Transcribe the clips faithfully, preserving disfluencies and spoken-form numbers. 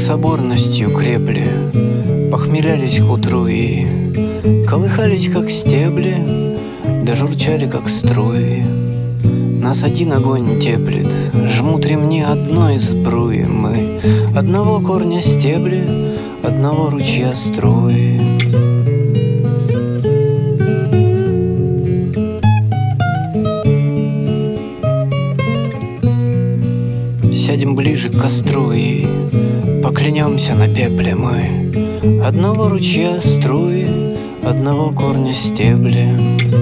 соборностью крепли, похмелялись к утру и колыхались, как стебли, да журчали, как струи. Нас один огонь теплит, жмут ремни одной сбруи. Мы одного корня стебли, одного ручья струи. Сядем ближе к костру и поклянемся на пепле мы одного ручья струи, одного корня стебли.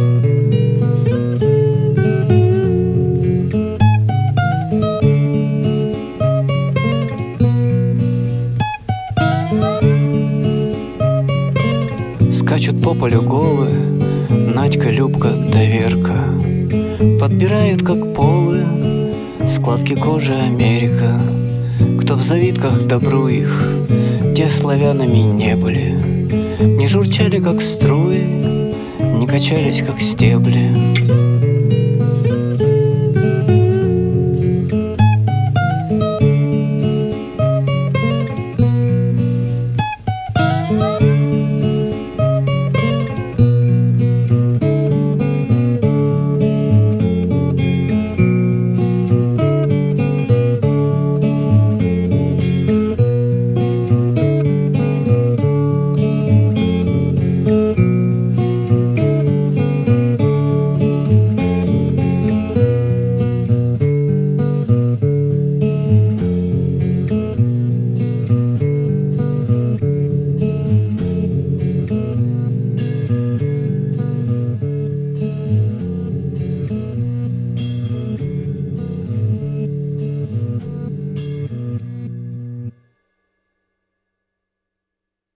Скачут по полю голы Надька, Любка да Верка. Подбирает, как полы, складки кожи Америка. Кто в завитках добру их, те славянами не были. Не журчали, как струи, не качались, как стебли.